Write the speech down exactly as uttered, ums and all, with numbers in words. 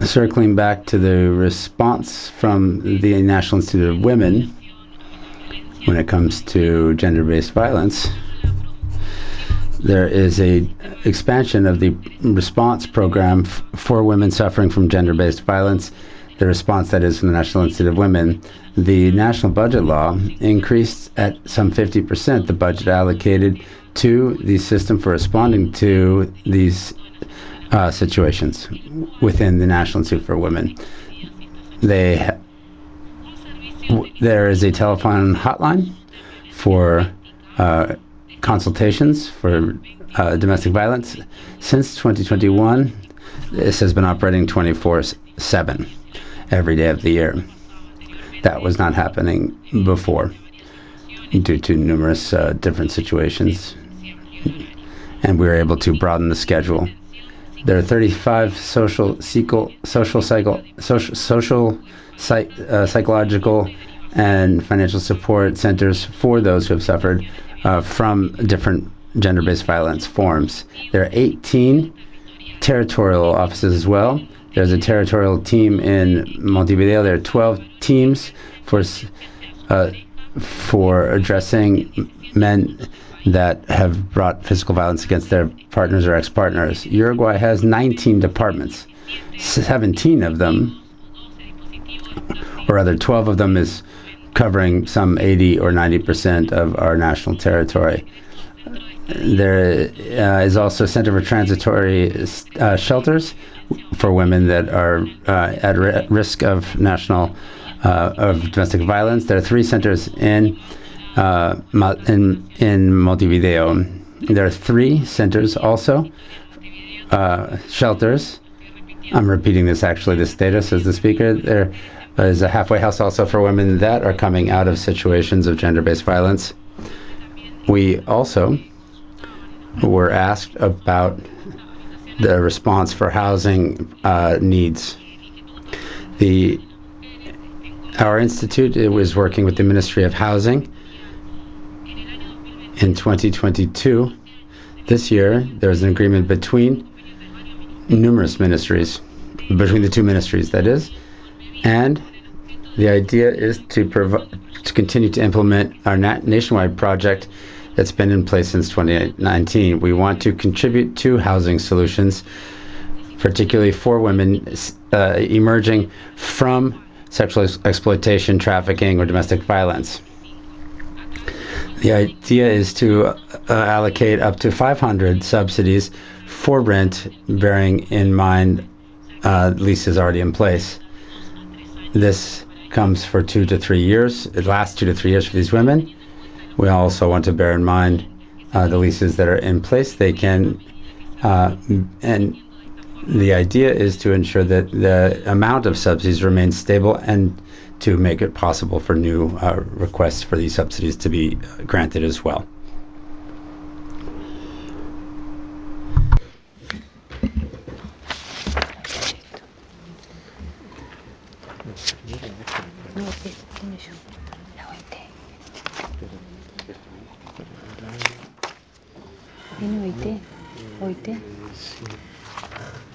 Circling back to the response from the National Institute of Women when it comes to gender-based violence, there is a expansion of the response program f- for women suffering from gender-based violence. The response that is from the National Institute of Women. The national budget law increased at some fifty percent the budget allocated to the system for responding to these uh, situations within the National Institute for Women. They ha- w- there is a telephone hotline for uh, consultations for uh, domestic violence. Since twenty twenty-one, this has been operating twenty-four seven every day of the year. That was not happening before due to numerous uh, different situations, and we were able to broaden the schedule. There are thirty-five social, sequel, social, cycle, social, social psych, uh, psychological, and financial support centers for those who have suffered uh, from different gender-based violence forms. There are eighteen territorial offices as well. There's a territorial team in Montevideo. There are twelve teams for uh, for addressing men that have brought physical violence against their partners or ex-partners. Uruguay has nineteen departments. seventeen of them, or rather twelve of them, is covering some eighty or ninety percent of our national territory. There uh, is also a Center for Transitory uh, Shelters for women that are uh, at ri- risk of national uh, of domestic violence. There are three centers in uh, in in Montevideo. There are three centers also, uh, shelters. I'm repeating this actually. This data says the speaker. There is a halfway house also for women that are coming out of situations of gender-based violence. We also were asked about the response for housing uh, needs. The our institute it was working with the Ministry of Housing in twenty twenty-two. This year, there was an agreement between numerous ministries, between the two ministries, that is, and the idea is to provi- to continue to implement our nat- nationwide project that's been in place since twenty nineteen. We want to contribute to housing solutions, particularly for women uh, emerging from sexual ex- exploitation, trafficking, or domestic violence. The idea is to uh, allocate up to five hundred subsidies for rent, bearing in mind uh, leases already in place. This comes for two to three years. It lasts two to three years for these women. We also want to bear in mind uh, the leases that are in place. They can, uh, and the idea is to ensure that the amount of subsidies remains stable and to make it possible for new uh, requests for these subsidies to be granted as well. Viene oite, oite.